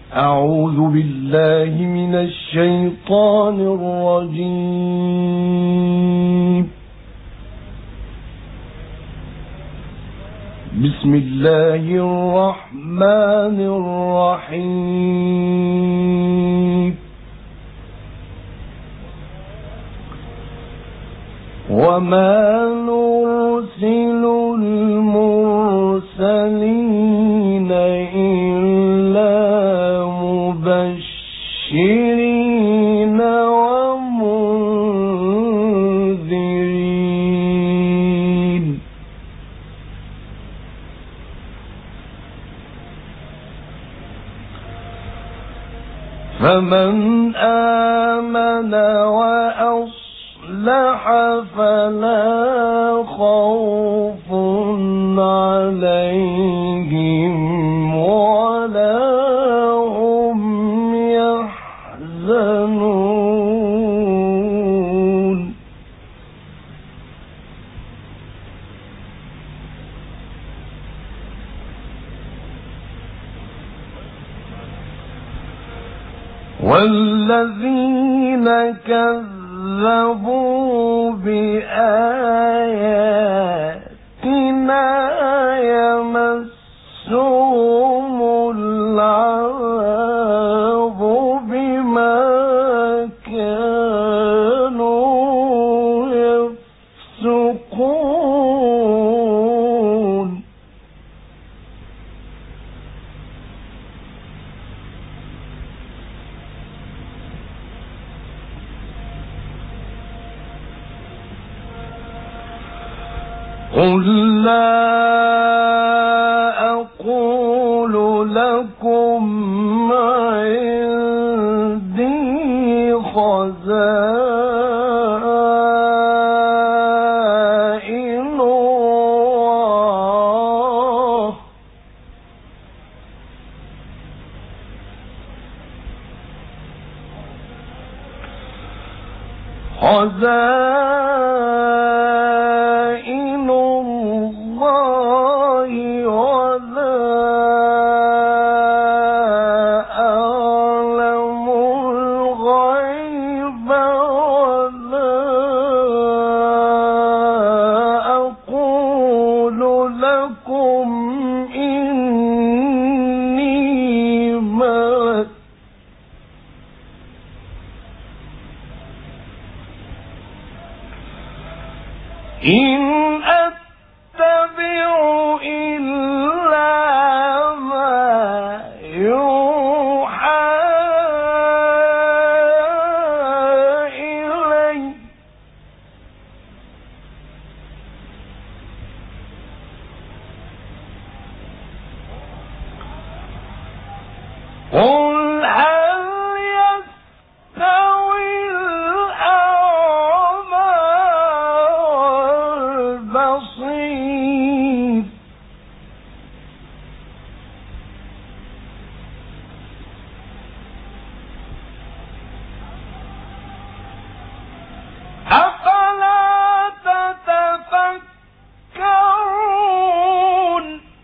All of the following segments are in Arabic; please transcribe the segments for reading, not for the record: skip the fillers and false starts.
أعوذ بالله من الشيطان الرجيم. بسم الله الرحمن الرحيم. وما نرسل المرسلين إلا مبشرين ومنذرين، فمن آمن وأصلح فلا خوف عليهم ولا هم يحزنون. والذين كذبوا بآياتنا يمسهم العذاب بما كانوا يفسقون. قل لا أقول لكم عندي خزائن الله ولا أعلم الغيب ولا أقول لكم إني ملك إن أتبع إلا ما يوحى إلي. قل هل يستوي الأعمى والبصير أفلا تتفكرون.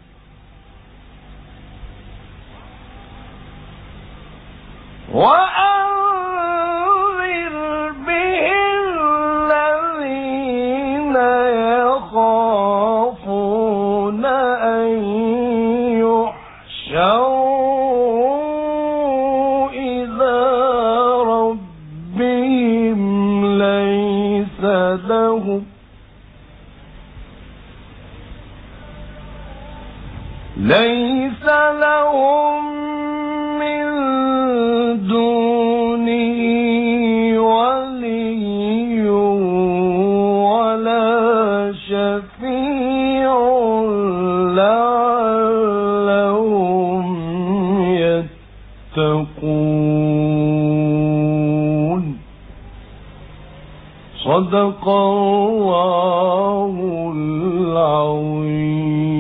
وأنذر به الذين يخافون أن يحشروا إلى ربهم ليس لهم من دونه ولي ولا شفيع لعلهم يتقون. صدق الله العظيم.